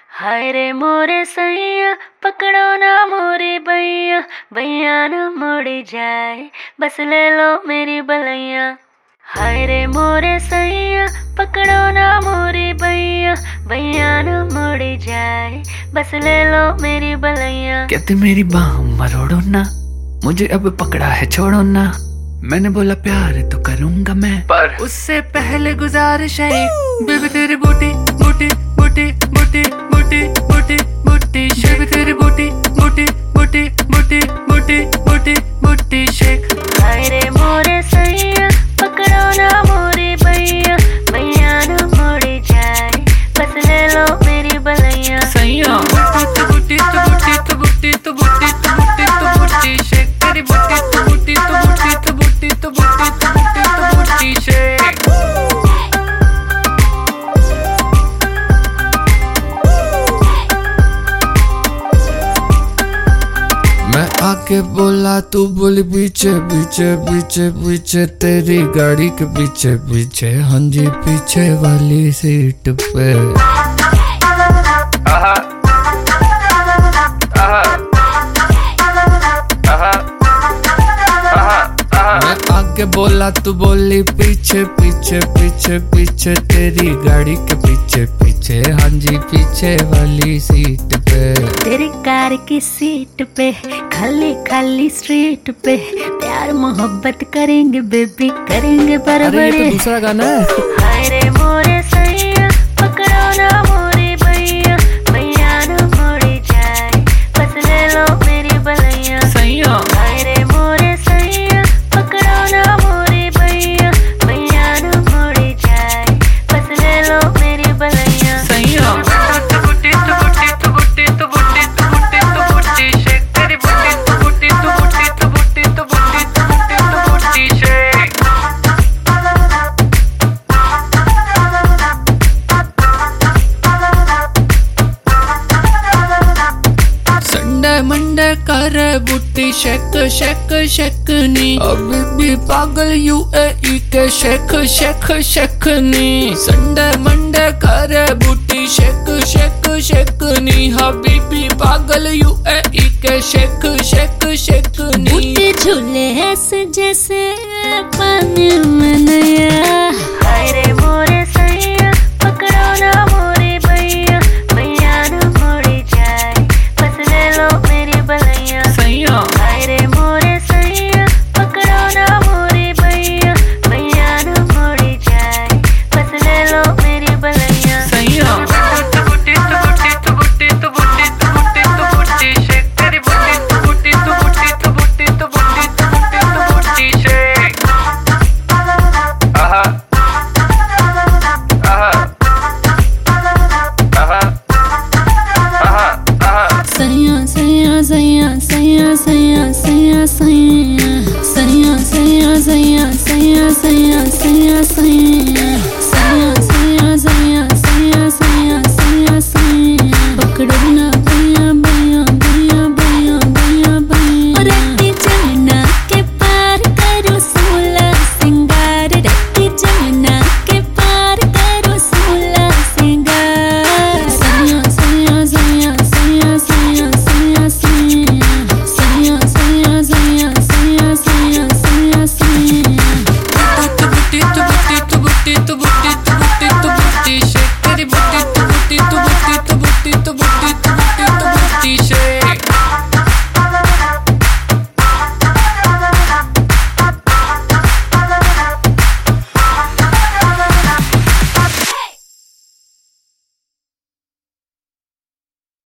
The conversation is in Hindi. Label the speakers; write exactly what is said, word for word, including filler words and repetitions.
Speaker 1: हाय रे मोरे सैया पकड़ो ना मोरी बैया, बैया ना मोड़ी जाए बस ले लो मेरी बलैया। हाय रे मोरे सैया पकड़ो ना मोरी बैया, बैया ना मोड़ी जाए बस ले लो मेरी बलैया।
Speaker 2: कहते मेरी बाह मरोड़ो ना, मुझे अब पकड़ा है छोड़ो ना। मैंने बोला प्यार तो करूंगा मैं, पर उससे पहले गुजारिश है बेबी तेरी बूटी बूटी बूटी बूटी बूटी बूटी बूटी शेक, तेरी बूटी बूटी बूटी बूटी बूटी बूटी बूटी शेक।
Speaker 1: हाय रे मोरे सैया पकड़ो ना मोरी बैया, बैया ना मोड़ी जाए बस ले लो मेरी बलैया।
Speaker 2: सैया तो बूटी तो बूटी तो बूटी तो बूटी तो बूटी तो बूटी शेक, तेरी बूटी तो बूटी तो बूटी तो बूटी तो बूटी तो बूटी तो बूटी शेक। मैं आके बोला तू बोली पीछे पीछे पीछे पीछे, तेरी गाड़ी के पीछे पीछे, हाँ जी पीछे वाली सीट पे। आहा, आहा, आहा, आहा, आहा। मैं आगे बोला तू बोली पीछे पीछे पीछे पीछे, तेरी गाड़ी के पीछे पीछे, हाँ जी पीछे वाली सीट पे।
Speaker 1: तेरी कार की सीट पे खाली खाली स्ट्रीट पे प्यार मोहब्बत करेंगे बेबी, करेंगे बड़बड़े।
Speaker 2: अरे ये तो दूसरा गाना है।
Speaker 1: हाय रे मोरे सैया पकड़ो ना मोरी बैया, बैया ना मोड़ी जाए बस ले लो मेरी बलैया।
Speaker 2: सैया
Speaker 1: हाय रे मोरे सैया पकड़ो ना मोरी बैया, बैया ना मोड़ी जाए बस ले लो मेरी बलैया।
Speaker 2: सैया तो बूटी तो बूटी तो बूटी तो बूटी तो बूटी तो बूटी शेक, तेरी बूटी तो बूटी तो बूटी तो बूटी तो बूटी तो बूटी तो बूटी शेक। संडे मंडे करे बूटी शेक शेक शेक नी, अभी भी पागल यूएई के शेक शेक शेक नी। संडे मंडे करे बूटी